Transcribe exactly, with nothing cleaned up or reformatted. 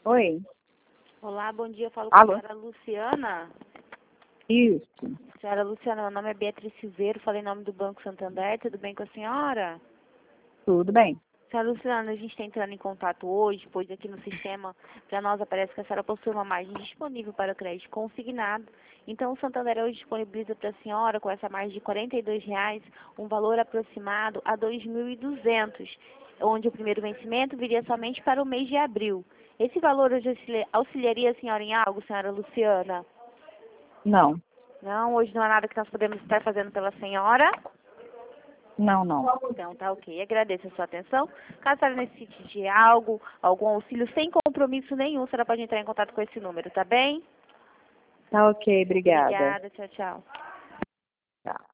Oi. Olá, bom dia. Eu falo com Alô? a senhora Luciana. Isso. Senhora Luciana, meu nome é Beatriz Silveiro, falei em nome do Banco Santander. Tudo bem com a senhora? Tudo bem. Senhora Luciana, a gente está entrando em contato hoje, pois aqui no sistema, para nós aparece que a senhora possui uma margem disponível para crédito consignado. Então, o Santander hoje disponibiliza para a senhora, com essa margem de quarenta e dois reais, um valor aproximado a dois mil e duzentos, onde o primeiro vencimento viria somente para o mês de abril. Esse valor hoje auxilia- auxiliaria a senhora em algo, senhora Luciana? Não. Não, hoje não há nada que nós podemos estar fazendo pela senhora. Não, não. Então, tá ok. Agradeço a sua atenção. Caso a senhora necessite de algo, algum auxílio, sem compromisso nenhum, a senhora pode entrar em contato com esse número, tá bem? Tá ok, obrigada. Obrigada. Tchau, tchau. Tá.